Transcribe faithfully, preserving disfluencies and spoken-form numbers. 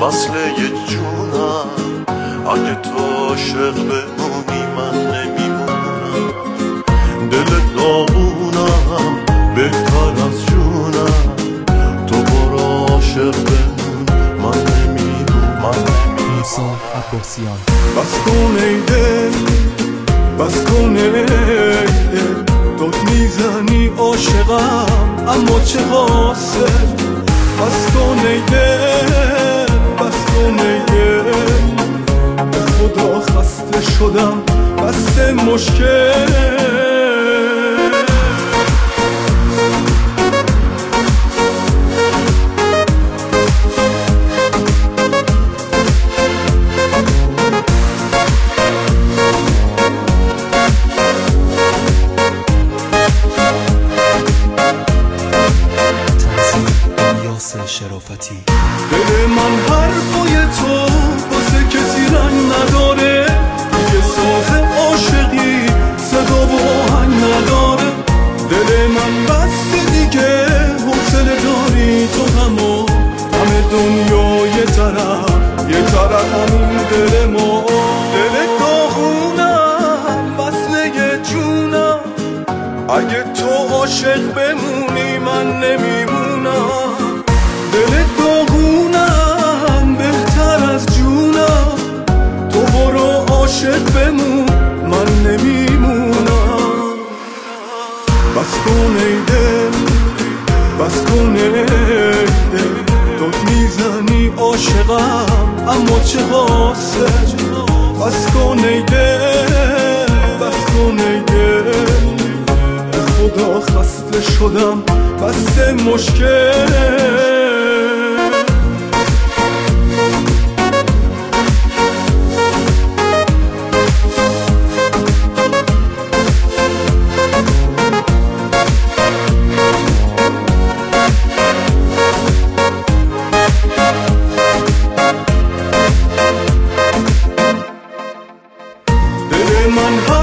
وصله جونم، اگه تو عاشق بمونی من نمیمونم. دل داغونم بهتر از جونم، تو برو عاشق بمون من نمیمونم، من نمیمونم. عباسیان بس کن ای دل، بس کن ای دل، داد میزنی عاشقم اما چه حاصل. بس کن ای دل، بس کن ای دل، به خدا خسته شدم بس مشکل. شرافتی دل من حرفای تو واسه کسی رنگ نداره، یه ساز عاشقی صدا و آهنگ نداره. دل من بسته دیگه حوصله داری تو همو، همه دنیا یه طرف یه طرف همون دل ما. دل داغونم وصله جونم، اگه تو عاشق بمونی من نمیمونم. دل داغونم بهتر از جونم، تو برو عاشق بمون من نمیمونم. بس کن ای دل، بس کن ای دل، داد میزنی عاشقم اما چه حاصل. بس کن ای دل، بس کن ای دل، به خدا خسته شدم بس مشکل. من